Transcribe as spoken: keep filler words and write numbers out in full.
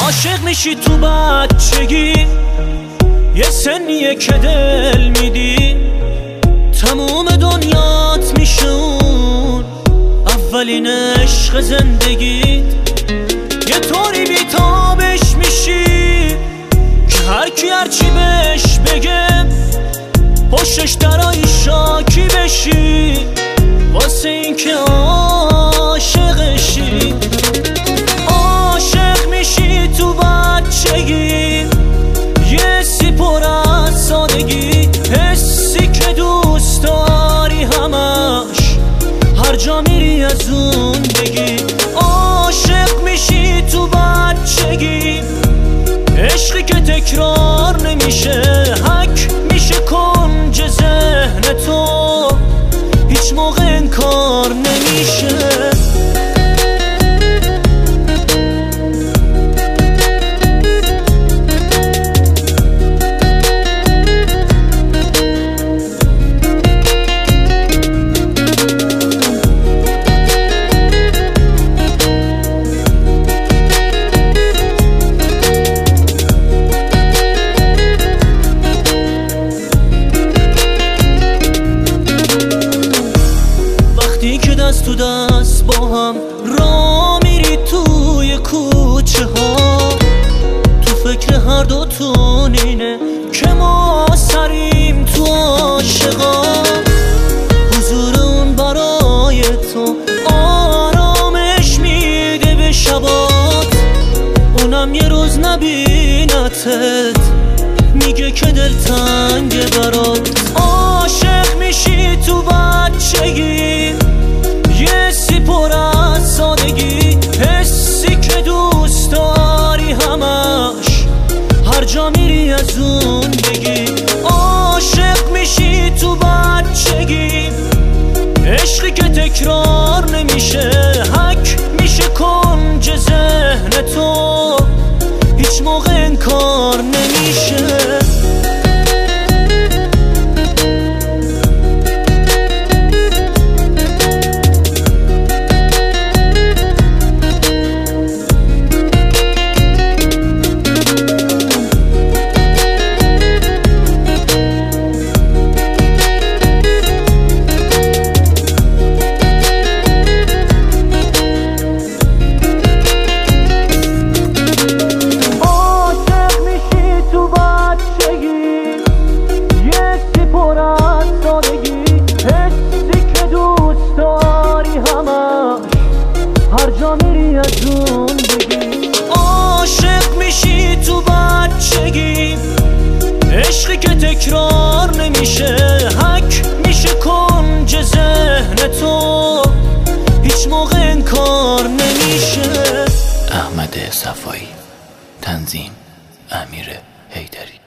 عاشق میشی تو بچگی، یه سنیه که دل میدی، تموم دنیات میشه اون اولین عشق زندگیت. یه طوری بیتابش میشی که هرکی هرچی بهش بگه پشتش درایی شاکی بشی، واسه این که عاشقشی. عاشق میشی تو بچگی، یه سی پر از سادگی، حسی که دوست داری همش هر جا میری از اون بگی. عاشق میشی تو بچگی، عشقی که تکرار نمیشه، حک میشه کنج ذهن تو، هیچ موقع انکار نمیشه. دست تو دست با هم را میری توی کوچه ها، تو فکر هر دوتون اینه که ما سریم تو عاشقا. حضور اون برای تو آرامش میده به شبات، اونم یه روز نبینتت میگه که دلتنگه برات. عاشق میشی تو بچگی، یه سی پر از سادگی، حسی که دوست داری همش هر جا میری از اون بگی. عاشق میشی تو بچگی، عشقی که تکرار نمیشه، حک میشه کنج ذهن تو، هیچ موقع انکار نمیشه. هر جا میری از اون بگی. عاشق میشی تو بچگی، عشقی که تکرار نمیشه، حک میشه کنج ذهن تو، هیچ موقع انکار نمیشه. احمد صفایی، تنظیم امیر حیدری.